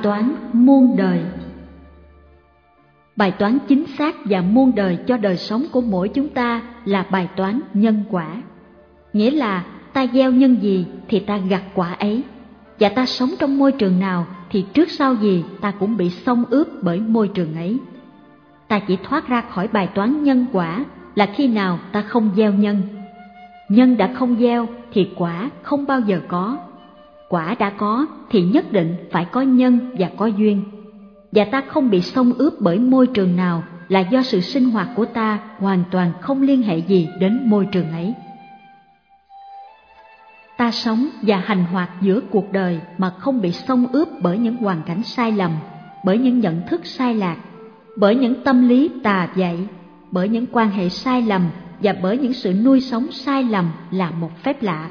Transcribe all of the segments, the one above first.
toán muôn đời. Bài toán chính xác và muôn đời cho đời sống của mỗi chúng ta là bài toán nhân quả. Nghĩa là ta gieo nhân gì thì ta gặt quả ấy, và ta sống trong môi trường nào thì trước sau gì ta cũng bị xông ướp bởi môi trường ấy. Ta chỉ thoát ra khỏi bài toán nhân quả là khi nào ta không gieo nhân. Nhân đã không gieo thì quả không bao giờ có. Quả đã có thì nhất định phải có nhân và có duyên. Và ta không bị xông ướp bởi môi trường nào là do sự sinh hoạt của ta hoàn toàn không liên hệ gì đến môi trường ấy. Ta sống và hành hoạt giữa cuộc đời mà không bị xông ướp bởi những hoàn cảnh sai lầm, bởi những nhận thức sai lạc, bởi những tâm lý tà dại, bởi những quan hệ sai lầm và bởi những sự nuôi sống sai lầm là một phép lạ.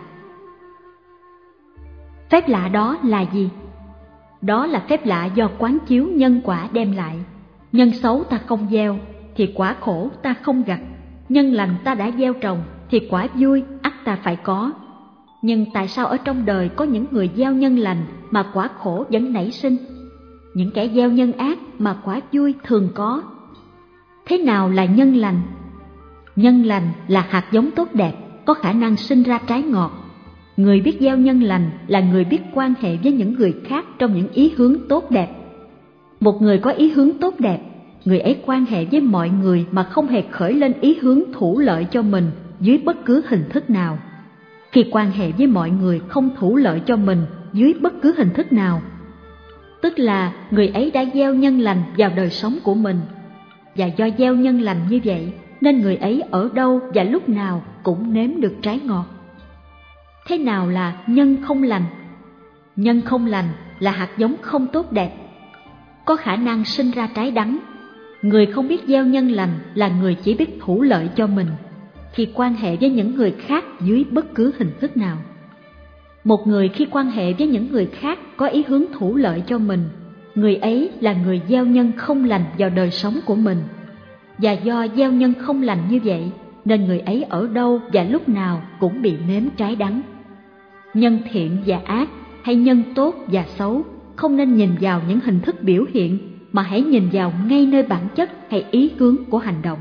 Phép lạ đó là gì? Đó là phép lạ do quán chiếu nhân quả đem lại. Nhân xấu ta không gieo thì quả khổ ta không gặt. Nhân lành ta đã gieo trồng thì quả vui ắt ta phải có. Nhưng tại sao ở trong đời có những người gieo nhân lành mà quả khổ vẫn nảy sinh? Những kẻ gieo nhân ác mà quả vui thường có. Thế nào là nhân lành? Nhân lành là hạt giống tốt đẹp, có khả năng sinh ra trái ngọt. Người biết gieo nhân lành là người biết quan hệ với những người khác trong những ý hướng tốt đẹp. Một người có ý hướng tốt đẹp, người ấy quan hệ với mọi người mà không hề khởi lên ý hướng thủ lợi cho mình dưới bất cứ hình thức nào. Khi quan hệ với mọi người không thủ lợi cho mình dưới bất cứ hình thức nào, tức là người ấy đã gieo nhân lành vào đời sống của mình. Và do gieo nhân lành như vậy nên người ấy ở đâu và lúc nào cũng nếm được trái ngọt. Thế nào là nhân không lành? Nhân không lành là hạt giống không tốt đẹp, có khả năng sinh ra trái đắng. Người không biết gieo nhân lành là người chỉ biết thủ lợi cho mình khi quan hệ với những người khác dưới bất cứ hình thức nào. Một người khi quan hệ với những người khác có ý hướng thủ lợi cho mình, người ấy là người gieo nhân không lành vào đời sống của mình. Và do gieo nhân không lành như vậy nên người ấy ở đâu và lúc nào cũng bị nếm trái đắng. Nhân thiện và ác hay nhân tốt và xấu không nên nhìn vào những hình thức biểu hiện, mà hãy nhìn vào ngay nơi bản chất hay ý hướng của hành động.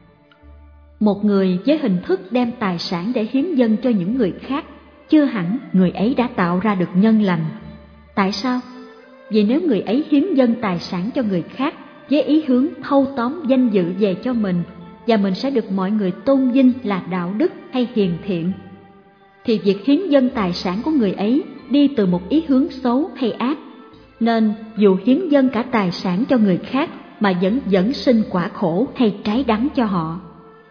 Một người với hình thức đem tài sản để hiến dâng cho những người khác, chưa hẳn người ấy đã tạo ra được nhân lành. Tại sao? Vì nếu người ấy hiến dâng tài sản cho người khác với ý hướng thâu tóm danh dự về cho mình và mình sẽ được mọi người tôn vinh là đạo đức hay hiền thiện, thì việc hiến dâng tài sản của người ấy đi từ một ý hướng xấu hay ác, nên dù hiến dâng cả tài sản cho người khác mà vẫn dẫn sinh quả khổ hay trái đắng cho họ.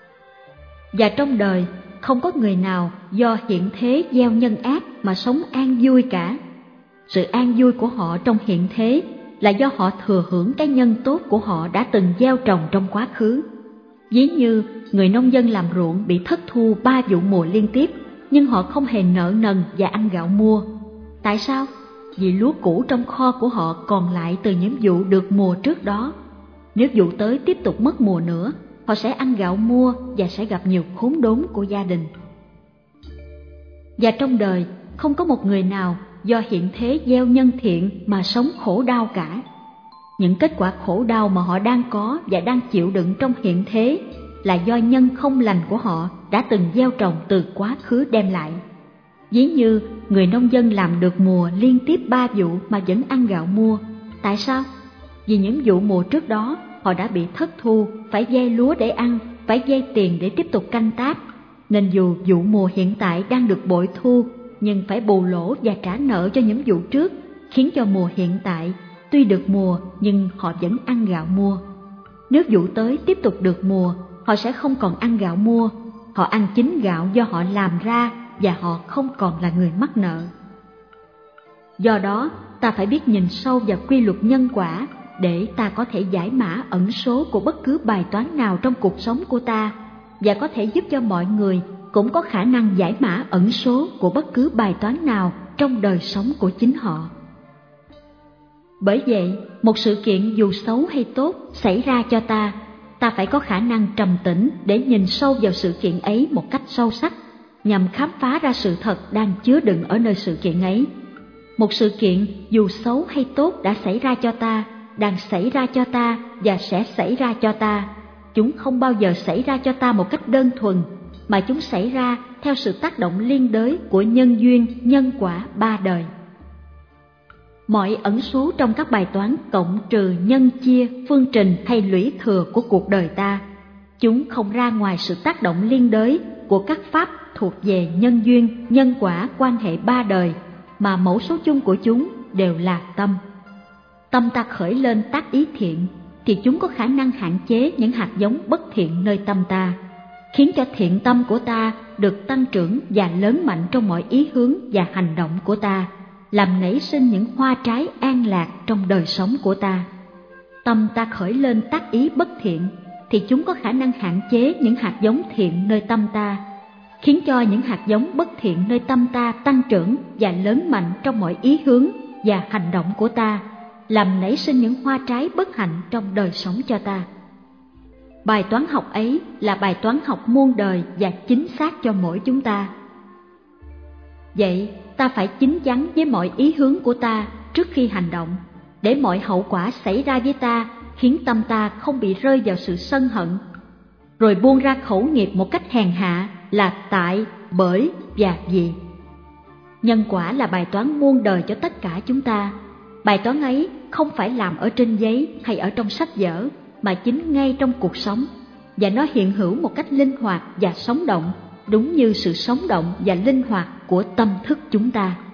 Và trong đời không có người nào do hiện thế gieo nhân ác mà sống an vui cả. Sự an vui của họ trong hiện thế là do họ thừa hưởng cái nhân tốt của họ đã từng gieo trồng trong quá khứ. Ví như người nông dân làm ruộng bị thất thu 3 vụ mùa liên tiếp, nhưng họ không hề nợ nần và ăn gạo mua. Tại sao? Vì lúa cũ trong kho của họ còn lại từ những vụ được mùa trước đó. Nếu vụ tới tiếp tục mất mùa nữa, họ sẽ ăn gạo mua và sẽ gặp nhiều khốn đốn của gia đình. Và trong đời không có một người nào do hiện thế gieo nhân thiện mà sống khổ đau cả. Những kết quả khổ đau mà họ đang có và đang chịu đựng trong hiện thế là do nhân không lành của họ đã từng gieo trồng từ quá khứ đem lại. Ví như người nông dân làm được mùa liên tiếp 3 vụ mà vẫn ăn gạo mua. Tại sao? Vì những vụ mùa trước đó họ đã bị thất thu, phải vay lúa để ăn, phải vay tiền để tiếp tục canh tác, nên dù vụ mùa hiện tại đang được bội thu nhưng phải bù lỗ và trả nợ cho những vụ trước, khiến cho mùa hiện tại tuy được mùa nhưng họ vẫn ăn gạo mua. Nếu vụ tới tiếp tục được mùa, họ sẽ không còn ăn gạo mua, họ ăn chính gạo do họ làm ra và họ không còn là người mắc nợ. Do đó, ta phải biết nhìn sâu vào quy luật nhân quả để ta có thể giải mã ẩn số của bất cứ bài toán nào trong cuộc sống của ta, và có thể giúp cho mọi người cũng có khả năng giải mã ẩn số của bất cứ bài toán nào trong đời sống của chính họ. Bởi vậy, một sự kiện dù xấu hay tốt xảy ra cho ta, ta phải có khả năng trầm tĩnh để nhìn sâu vào sự kiện ấy một cách sâu sắc, nhằm khám phá ra sự thật đang chứa đựng ở nơi sự kiện ấy. Một sự kiện dù xấu hay tốt đã xảy ra cho ta, đang xảy ra cho ta và sẽ xảy ra cho ta. Chúng không bao giờ xảy ra cho ta một cách đơn thuần, mà chúng xảy ra theo sự tác động liên đới của nhân duyên, nhân quả ba đời. Mọi ẩn số trong các bài toán cộng trừ, nhân chia, phương trình hay lũy thừa của cuộc đời ta, chúng không ra ngoài sự tác động liên đới của các pháp thuộc về nhân duyên, nhân quả, quan hệ ba đời, mà mẫu số chung của chúng đều là tâm. Tâm ta khởi lên tác ý thiện, thì chúng có khả năng hạn chế những hạt giống bất thiện nơi tâm ta, khiến cho thiện tâm của ta được tăng trưởng và lớn mạnh trong mọi ý hướng và hành động của ta, làm nảy sinh những hoa trái an lạc trong đời sống của ta. Tâm ta khởi lên tác ý bất thiện, thì chúng có khả năng hạn chế những hạt giống thiện nơi tâm ta, khiến cho những hạt giống bất thiện nơi tâm ta tăng trưởng và lớn mạnh trong mọi ý hướng và hành động của ta, làm nảy sinh những hoa trái bất hạnh trong đời sống cho ta. Bài toán học ấy là bài toán học muôn đời và chính xác cho mỗi chúng ta. Vậy ta phải chín chắn với mọi ý hướng của ta trước khi hành động, để mọi hậu quả xảy ra với ta khiến tâm ta không bị rơi vào sự sân hận, rồi buông ra khẩu nghiệp một cách hèn hạ là tại, bởi và vì. Nhân quả là bài toán muôn đời cho tất cả chúng ta. Bài toán ấy không phải làm ở trên giấy hay ở trong sách vở, mà chính ngay trong cuộc sống, và nó hiện hữu một cách linh hoạt và sống động, đúng như sự sống động và linh hoạt của tâm thức chúng ta.